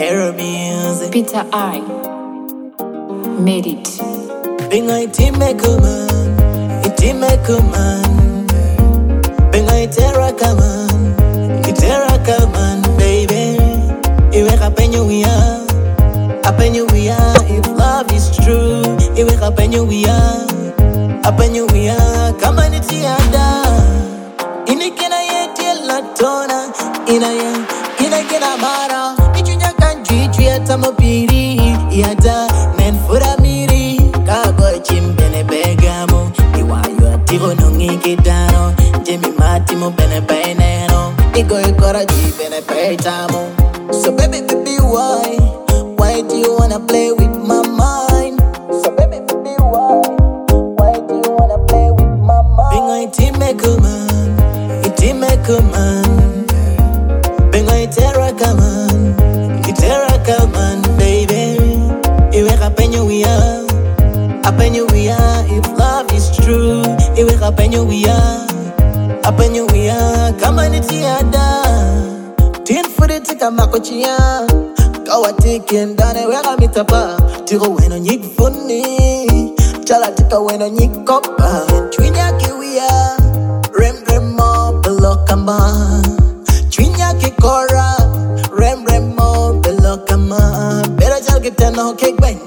Aero music. Peter I made it. Bing I team make a man, it team make a man. Bing I terra man, it terra man, baby. It wake up and you we are, up and you we are. If love is true, it wake up and you we are, up and you we are. Come on, it's yada. Inikina yeti la tona, inakina mara. Ichunya kanjiju ya tamopiri, yada men fura miri. Kago chimbene begamo, iwayo ativo nongi kitano. Jimmy Matimo bene beneno, igo ikora jibene peitamo. So baby, why do you wanna play with my mind? So baby, why do you wanna play with my mind? Bing I team make a man, it team make a man. Bing I terra man, it terra man, baby. It wake up and you we are, up and you we are. If love is true, it wake up and you we are, up and you we are. Come on, it's yada. Tin for the tika makochia. Kawa tiki ndane wega mitapa. Tiko weno nyik funny. Chala tika weno nyik kopa. Chwinya kiwia. Rem mo belokama. Chwinya kikora. Rem mo belokama. Bera chal kitano kekben.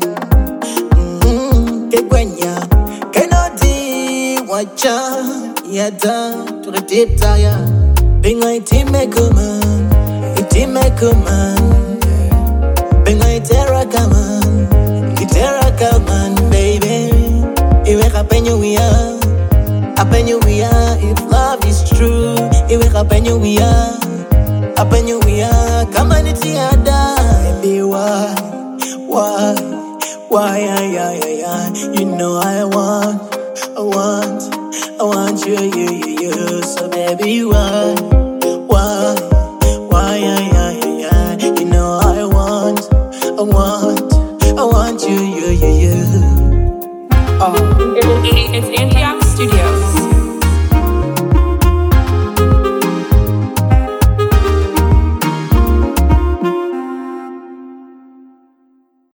Kekwenya. Kenodi wacha. Yada. Tukitita ya. Bing I team make a man. Team make a man. Bing I terra man, it terra man, baby. It wake up and you we are, up and you we are. If love is true, it wake up and you we are, up and you we are. Come on, it's yada. Baby, why, yeah. You know I want you. So baby, why?